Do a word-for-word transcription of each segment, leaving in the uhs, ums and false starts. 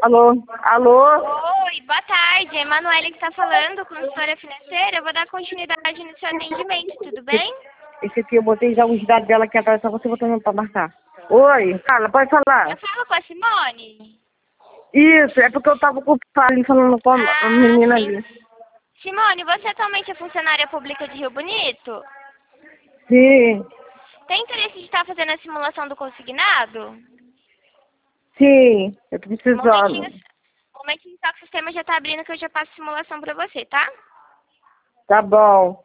Alô? Alô? Oi, boa tarde. É a Emanuele que está falando, consultora financeira. Eu vou dar continuidade no seu atendimento, tudo bem? Esse aqui eu botei já os dados dela aqui atrás, só você botando pra marcar. Oi, fala, pode Eu falar. falo com a Simone? Isso, é porque eu tava com ali falando com a Ah, menina sim. ali. Simone, você atualmente é funcionária pública de Rio Bonito? Sim, Tem interesse de estar fazendo a simulação do consignado? sim, eu tô Um momentinho, precisando. um momentinho só que o sistema já está abrindo que eu já passo a simulação para você, tá? Tá bom.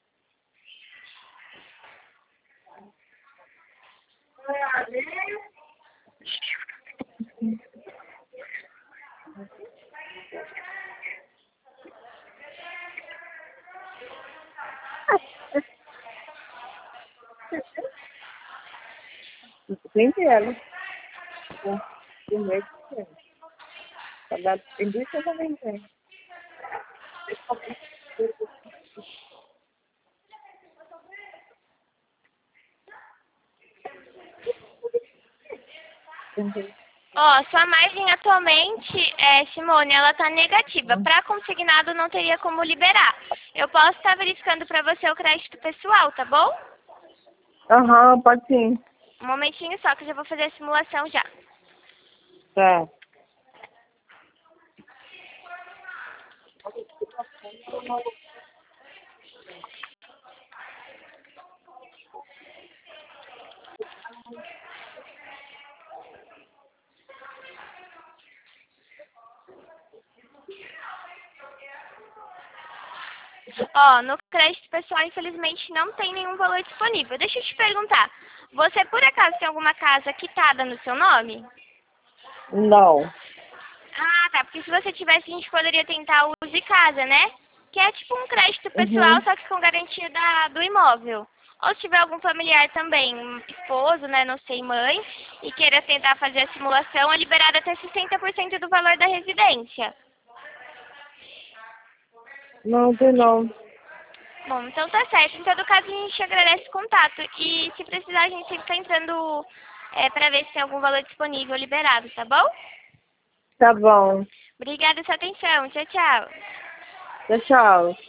Tem ela. Tem mês que tem. Saudade tem duas que também tem. Ó, sua margem atualmente, é, Simone, ela tá negativa. Para consignado não teria como liberar. Eu posso estar verificando para você o crédito pessoal, tá bom? Aham, pode sim. Um momentinho só que eu já vou fazer a simulação já. Tá. Ó, no crédito pessoal, infelizmente, não tem nenhum valor disponível. Deixa eu te perguntar. Você, por acaso, tem alguma casa quitada no seu nome? Não. Ah, tá. Porque se você tivesse, a gente poderia tentar o Use Casa, né? Que é tipo um crédito pessoal, Uhum. só que com garantia da, do imóvel. Ou se tiver algum familiar também, um esposo, né, não sei, mãe, e queira tentar fazer a simulação, é liberado até sessenta por cento do valor da residência. Não tem não. Bom, então tá certo. Em todo caso, a gente agradece o contato. E se precisar, a gente sempre tá entrando é, pra ver se tem algum valor disponível liberado, tá bom? Tá bom. Obrigada pela sua atenção. Tchau, tchau. Tchau, tchau.